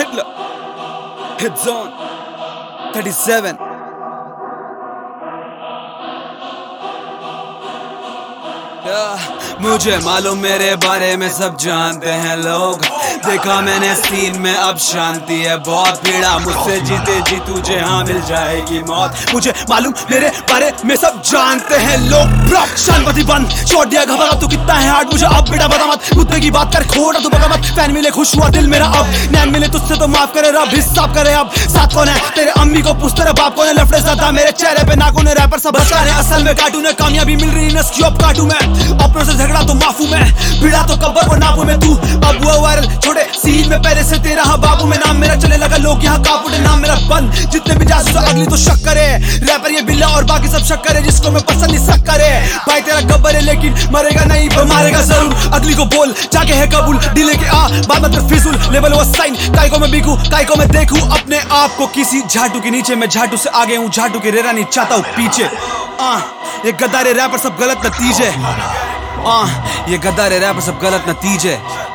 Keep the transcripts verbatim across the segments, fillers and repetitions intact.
Hit zone thirty-seven. मुझे मालूम मेरे बारे में सब जानते हैं लोग। देखा मैंने सीन में अब शांति है बहुत भीड़ा। मुझसे जीते जी तुझे हाँ मिल जाएगी मौत। मुझे मालूम मेरे बारे में सब जानते हैं लोग। शांति बंद छोड़ दिया घबरा तू कितना है हार्ड मुझे अब बेटा बता मत। कुत्ते की बात कर खोड़ा तू बगा मत। फैन मिले खुश हुआ दिल मेरा अब। नैन मिले तुझसे तो माफ करे रब हिसाब करे अब। साथ कौन है तेरे अम्मी को पूछ तेरे बाप कौन है। लफड़े ज्यादा मेरे चेहरे पे नाखून है रैपर सब बचा रहे असल में कार्टून है। कामयाबी मिल रही है अब काटू मैं अपनों से झगड़ा तो माफू मैं। भिड़ा तो कब्बर को नापू में तू अब हुआ वायरल छोटे सीन में पहले से तेरा हाँ बाबू में नाम मेरा चले लगा लोग यहाँ कापुटे नाम मेरा बंद। जितने भी जासूस अगली तो शक करे रैपर ये बिल्ला और बाकी सब शक करे जिसको मैं पसंद नहीं सक करे। भाई तेरा गब्बर है लेकिन मरेगा नहीं पर मारेगा जरूर। अगली को बोल जाके है कबूल डिले के आ बात मत फिजूल। लेवल वो साइन काय को मैं बिकू काय को मैं देखूं अपने आप को किसी झाटू के नीचे। मैं झाटू से आगे हूँ झाटू के रेरा नहीं चाहता हूँ पीछे। आ ये गद्दारे रैपर सब गलत नतीजे। आ ये गद्दारे रैपर सब गलत नतीजे।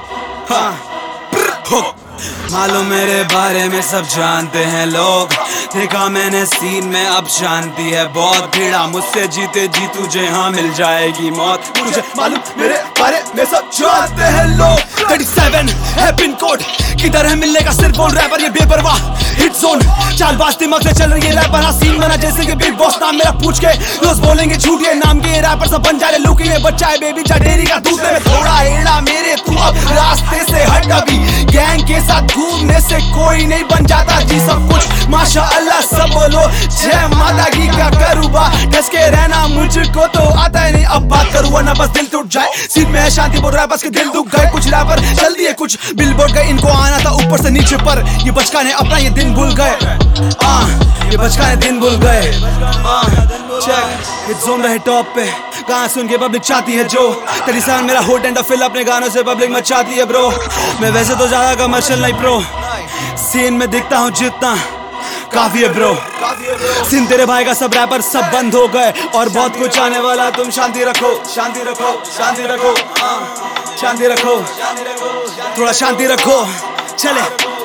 हाँ मालूम मेरे बारे में सब जानते हैं लोग। देखा मैंने सीन में अब शांति है बहुत भीड़ा। मुझसे जीते जी तुझे हाँ मिल जाएगी मौत। मुझे मालूम मेरे बारे में सब जानते हैं लोग। सैंतीस है पिन कोड किधर है मिलने का सिर्फ बोल रैपर ये बेपरवाह। हिट जोन चाल बाज दिमाग से चल रही है रैपर हाँ सीन बना जैसे कि बिग बॉस नाम मेरा पूछ के रोज बोलेंगे झूठ ये नाम के रैपर सब बन जाए लुकी में बच्चा है बेबी चडेरी का दूध में थोड़ा एड़ा मेरे तू अब रास्ते से हट। अभी गैंग के साथ घूमने से कोई नहीं बन जाता जी सब कुछ माशाअल्लाह सब बोलो जय माता की। क्या करूँ बा डस के रहना मुझको तो आता है नहीं अब बात करूँ वरना बस दिल टूट जाए। सीन में है शांति बोल रैपर्स के दिल दुख गए कुछ रैपर चल दिए कुछ बिलबोर्ड गए इनको आना था ऊपर से नीचे पर ये बचका ने अपना ये दिन भूल गए। आ ये बचका ने दिन भूल गए। आ चेक हिट जोन रहे टॉप पे गाना सुन के पब्लिक चाहती है जो तेरी सान मेरा होट एंड फिल अपने गानों से पब्लिक मचाती है ब्रो। मैं वैसे तो ज्यादा कमर्शियल नहीं प्रो सीन में दिखता हूँ जितना काफी है ब्रो। सीन तेरे भाई का सब रैपर सब बंद हो गए और बहुत कुछ आने वाला। तुम शांति रखो शांति रखो शांति रखो शांति रखो थोड़ा शांति रखो चले।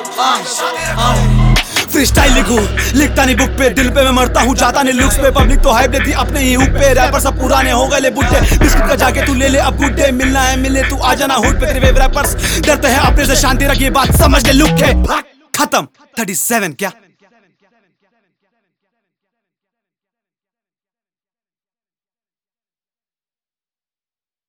फ्री स्टाइल लिखूं लिखता नहीं बुक पे दिल पे मैं मरता हूँ जाता नहीं लुक्स पे। पब्लिक तो हाइप देती अपने ही हुक पे रैपर सब पुराने हो गए ले बुड्ढे। बिस्किट का जाके तू ले ले अब गुड डे मिलना है मिले तू आ जाना हुड पे। तेरे वेब रैपर्स डरते हैं अपने से शांति रखिए बात समझ ले लुक है खत्म। सैंतीस क्या